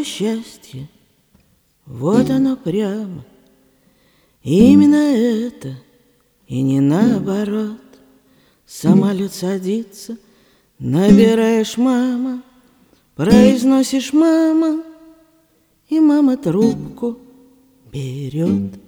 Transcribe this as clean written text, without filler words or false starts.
оно счастье, вот оно прямо. Именно это и не наоборот. Самолет садится, набираешь мама, произносишь мама, и мама трубку берет.